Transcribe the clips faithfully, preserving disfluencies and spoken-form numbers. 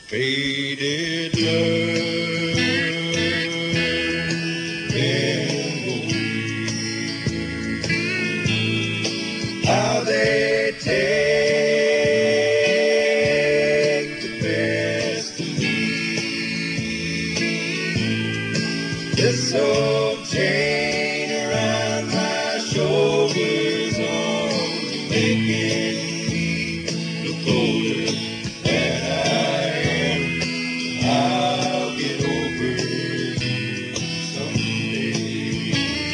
Faded love memories, how they take the best of me. This old chain around my shoulders only making me look older than I am. I'll get over you someday.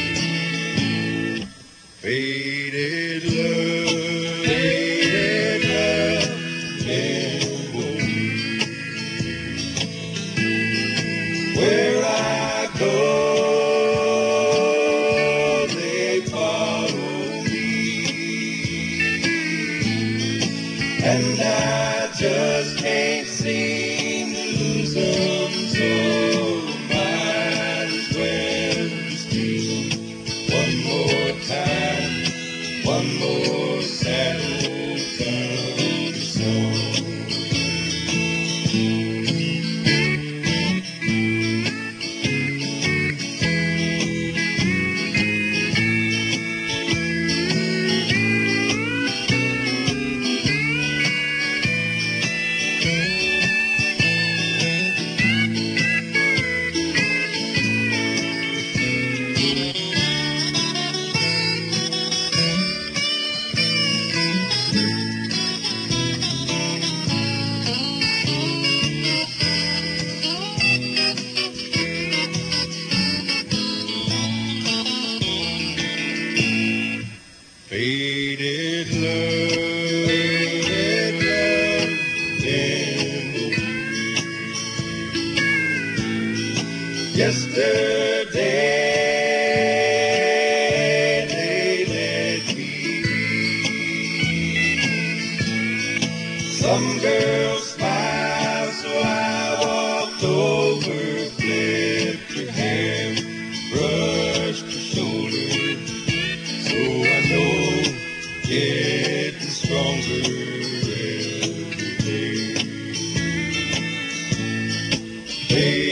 Faded love, faded love, memories. Where I go, they follow me, and I just can't seem to lose them, so might as well just lose them one more time, one more sad old country song. Faded love, faded love, memories. Yesterday they let me be. Some girl smiled, so I walked over, flipped her hair, brushed her shoulder. So I know getting stronger every day. Hey,